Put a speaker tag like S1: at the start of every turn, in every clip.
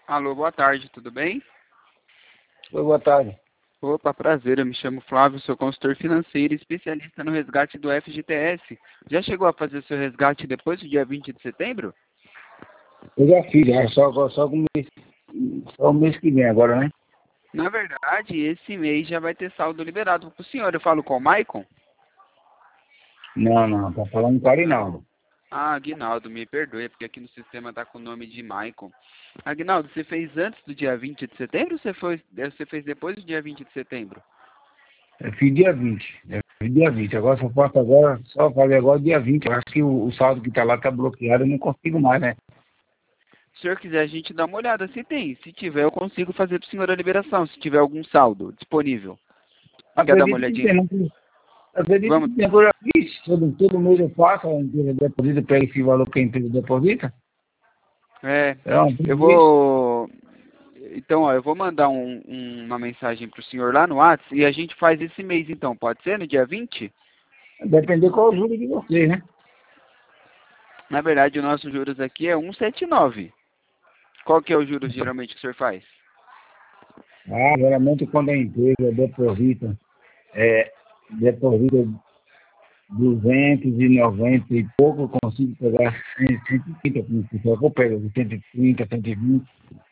S1: Alô, boa tarde, tudo bem?
S2: Oi, boa tarde.
S1: Opa, prazer, eu me chamo Flávio, sou consultor financeiro e especialista no resgate do FGTS. Já chegou a fazer seu resgate depois do dia 20 de setembro?
S2: Eu já fiz, só o mês que vem agora, né?
S1: Na verdade, esse mês já vai ter saldo liberado para o senhor. Eu falo com o Maicon?
S2: Não, tá falando com o Arinaldo.
S1: Ah, Aguinaldo, me perdoe, porque aqui no sistema está com o nome de Maicon. Aguinaldo, você fez antes do dia 20 de setembro ou você fez depois do dia 20 de setembro?
S2: Eu fiz dia 20. Eu fiz dia 20. Agora só fazer agora dia 20. Eu acho que o saldo que tá lá tá bloqueado, eu não consigo mais, né?
S1: Se o senhor quiser, a gente dá uma olhada se tem. Se tiver, eu consigo fazer para o senhor a liberação, se tiver algum saldo disponível. Quer dar uma
S2: Acredito que
S1: olhadinha?
S2: tem, não. Acredito
S1: Vamos.
S2: que tem. Agora, todo mês eu faço, a empresa deposita, pega esse valor que a empresa deposita.
S1: É,
S2: É uma
S1: eu
S2: preguiça.
S1: vou. Então, ó, eu vou mandar uma mensagem para o senhor lá no WhatsApp e a gente faz esse mês, então. Pode ser no dia 20?
S2: Depender qual o juro de vocês, né?
S1: Na verdade, o nosso juros aqui é 1,79. Qual que é o juros geralmente que o senhor faz?
S2: Geralmente quando a empresa deposita 290 e pouco, eu consigo pegar 130 com o pessoal que eu pego, 130, 120.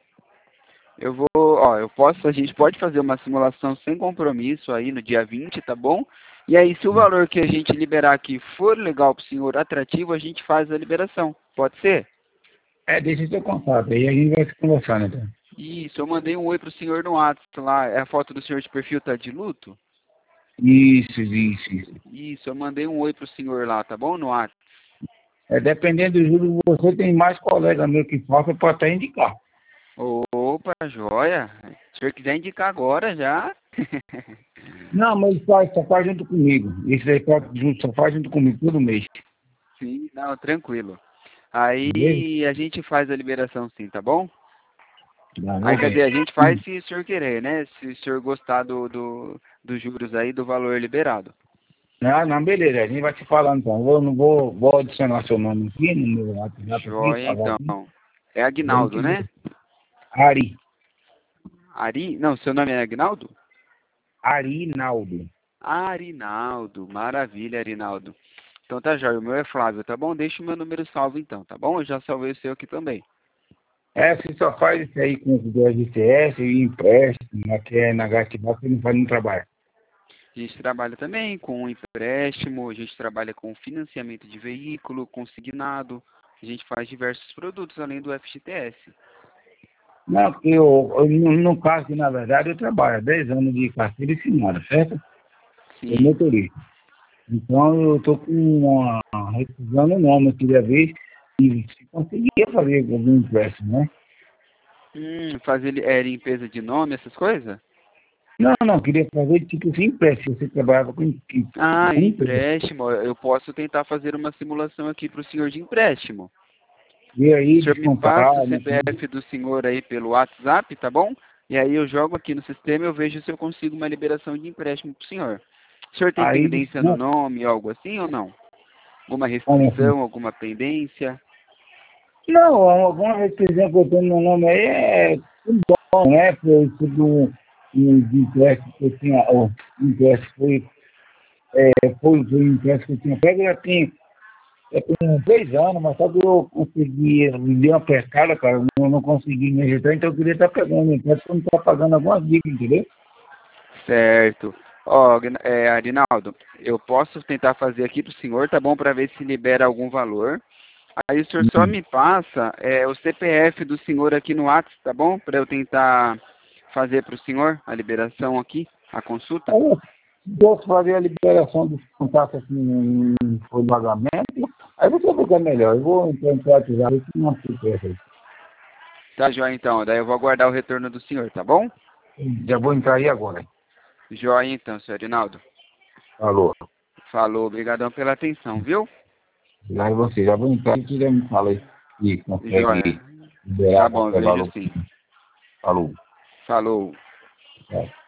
S1: A gente pode fazer uma simulação sem compromisso aí no dia 20, tá bom? E aí, se o valor que a gente liberar aqui for legal para o senhor, atrativo, a gente faz a liberação. Pode ser?
S2: Deixa seu contato, aí a gente vai se conversando, então.
S1: Isso, eu mandei um oi pro senhor no WhatsApp lá. A foto do senhor de perfil tá de luto?
S2: Isso.
S1: Isso, eu mandei um oi pro senhor lá, tá bom? No WhatsApp.
S2: Dependendo do juro, você tem mais colega meu que faça para até indicar.
S1: Opa, joia. Se o senhor quiser indicar agora já.
S2: Não, mas só faz junto comigo. Esse aí só faz junto comigo todo mês.
S1: Sim, não, tranquilo.
S2: Beleza?
S1: Aí a gente faz a liberação sim, tá bom?
S2: Não,
S1: Aí
S2: vou
S1: quer dizer,
S2: ver.
S1: a gente faz se o senhor querer, né? Se o senhor gostar dos juros aí, do valor liberado.
S2: Não, beleza, a gente vai te falando então. Vou adicionar seu nome aqui no meu WhatsApp aqui,
S1: Joia,
S2: pagar
S1: então.
S2: aqui.
S1: É
S2: E a
S1: Aguinaldo,
S2: gente vê.
S1: né?
S2: Ari.
S1: Ari? Não, seu nome é Aguinaldo?
S2: Arinaldo.
S1: Arinaldo, maravilha, Arinaldo. Então tá jóia, o meu é Flávio, tá bom? Deixa o meu número salvo então, tá bom? Eu já salvei o seu aqui também.
S2: Você só faz isso aí com o GTS e empréstimo, aqui é na Gastibal, você não faz no trabalho.
S1: A gente trabalha também com empréstimo, a gente trabalha com financiamento de veículo, consignado, a gente faz diversos produtos além do FGTS.
S2: Não, porque no caso que na verdade eu trabalho há 10 anos de carteira assinada, certo? Sou
S1: Sim.
S2: motorista. Então eu estou com uma rescisão no nome, eu queria ver se conseguia fazer algum empréstimo, né?
S1: Fazer limpeza de nome, essas coisas?
S2: Não, queria fazer tipo assim, empréstimo, você trabalhava
S1: Ah,
S2: com empresa.
S1: empréstimo. Eu posso tentar fazer uma simulação aqui para o senhor de empréstimo.
S2: E
S1: O
S2: aí
S1: senhor me passa o
S2: descontar, né?
S1: CPF do senhor aí pelo WhatsApp, tá bom? E aí eu jogo aqui no sistema e eu vejo se eu consigo uma liberação de empréstimo para o senhor. O senhor tem
S2: Aí,
S1: pendência no
S2: não,
S1: nome, algo assim ou não? Alguma
S2: como assim?
S1: restrição, alguma pendência?
S2: Não, alguma restrição que eu tenho no meu nome aí é tudo bom, né? Foi tudo de empréstimo que eu tinha, o empréstimo foi o empréstimo que eu tinha pego, eu tenho 3 anos, mas só que eu consegui, me deu uma pescada, cara, eu não consegui me ajeitar, então eu queria estar pegando o empréstimo, eu não estar pagando algumas dicas, entendeu?
S1: Certo. Ó, Arinaldo, eu posso tentar fazer aqui para o senhor, tá bom? Para ver se libera algum valor. Aí o senhor só me passa o CPF do senhor aqui no WhatsApp, tá bom? Para eu tentar fazer para o senhor a liberação aqui, a consulta.
S2: Aí eu posso fazer a liberação dos contatos aqui em folha de pagamento, aí você fica melhor, eu vou entrar em contato já, eu não sei aí.
S1: Tá, joia então. Daí eu vou aguardar o retorno do senhor, tá bom?
S2: Já vou entrar aí agora.
S1: Joia então, senhor Arinaldo.
S2: Alô.
S1: Falou, obrigadão pela atenção, viu?
S2: Lá em você, já vou entrar e você me fala aí se
S1: Joia.
S2: consegue liberar
S1: Tá bom, eu
S2: qualquer
S1: vejo
S2: valor.
S1: sim.
S2: Falou.
S1: Falou.
S2: Tchau.